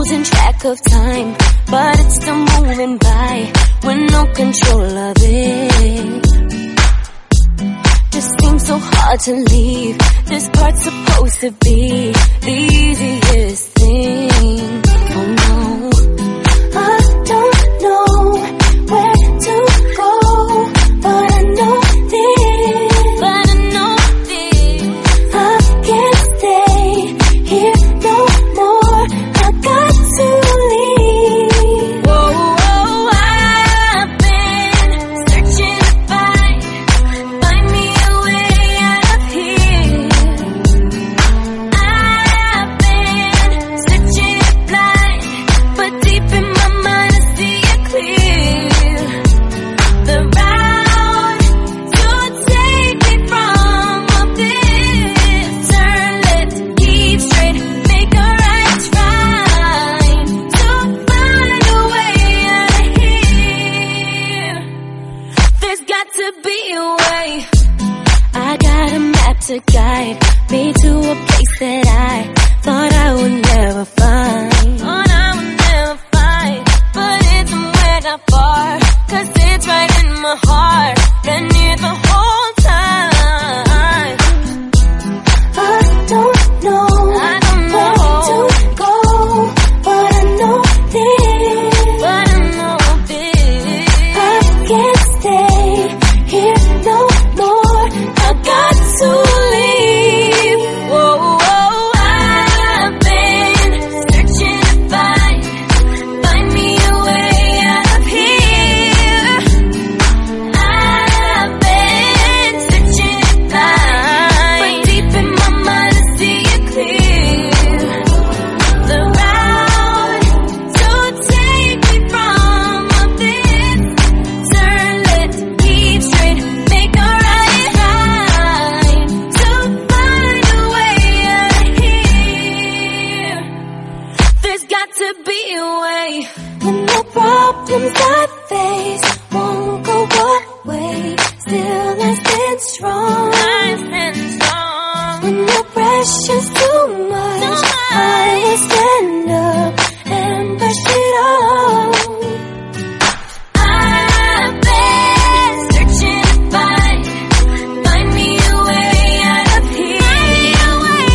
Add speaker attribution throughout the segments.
Speaker 1: losing track of time, but it's still moving by with no control of it. Just seems so hard to leave. This part's supposed to be the easiest thing. Oh no, I don't know where to go, but I know this. I can't stay here no more. I got to leave. Whoa, I've been searching to find me a way out of here. I've been searching blind, but deep in my mind I see it clear. The route to take me from up this turn, let's keep straight, make a right try to find a way out of here. There's got to be a way. I got a map to guide me to a place that I thought I would never find. But it's somewhere not far, 'cause it's right in my heart, been near the whole time. I don't know where to go, but I know this. I can't stay here no more. I got to leave. Whoa, I've been searching to find me a way out of here. I've been searching blind, but deep in my mind I see it clear. The route to take me from up this turn, let's keep straight, make a right try to find a way out of here. There's got to be a way. When the problems I face won't go away, still I stand strong. When the pressure's too much, I will stand up and push it on. I've been searching to find me a way out of here.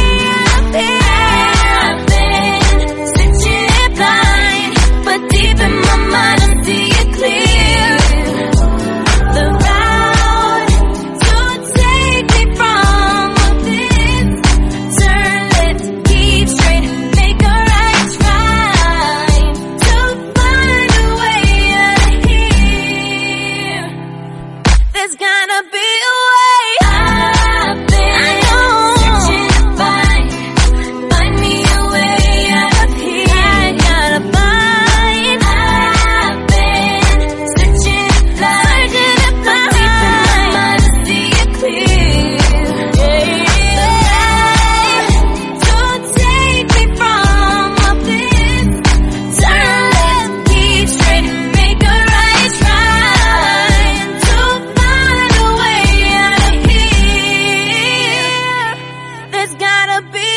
Speaker 1: I've been searching blind, but deep in my mind I see it clear. The route to take me from this turn, let's keep straight, make a right try to find a way out of here. There's gotta be a way. I've been searching to find me a way out of here. I've been searching blind, but deep in my mind I see it clear. To take me from up this turn, let's keep straight, make a right try to find a way out of here. There's gotta be